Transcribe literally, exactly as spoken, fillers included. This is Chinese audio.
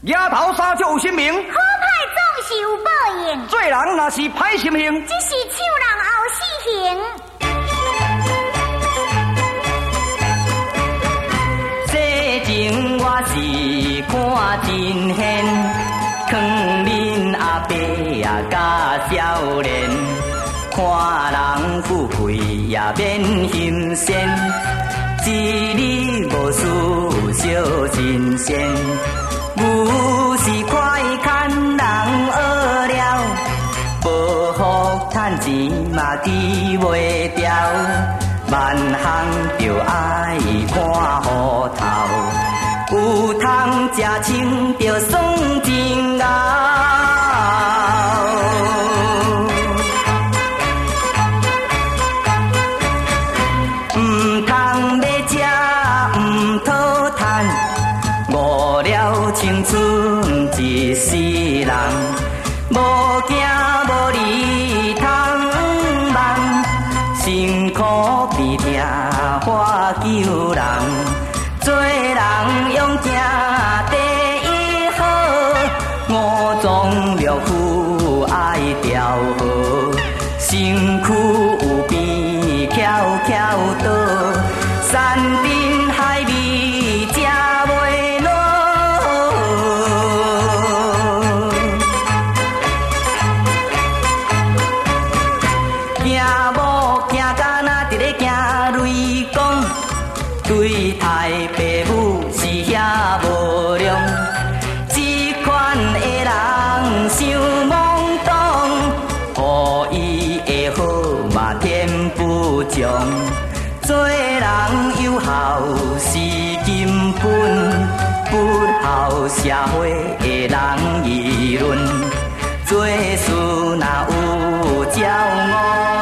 丫头三就有神明， 好歹总是有报应。 做人若是歹心性， 只是手人后死刑。 世情我是看真现，劝恁阿伯啊甲少年，看人富贵也免心善，一日无事小新鲜。牛是快看人学了，无福趁钱嘛治袂掉，万项着爱看好头，有通食清着爽真熬。唔通要食，唔讨趁，误了青春一世人。无惊无理通梦，辛苦比拼花救人。做人用行第一好，五脏六腑爱调和，身躯有病翘翘倒，山珍海味食袂落。行某行甲若伫咧行雷公，对待父母是遐无良。这款的人想懵懂，予伊会好嘛天不从。做人有孝是根本，不孝社会的人议论。做事若有骄傲。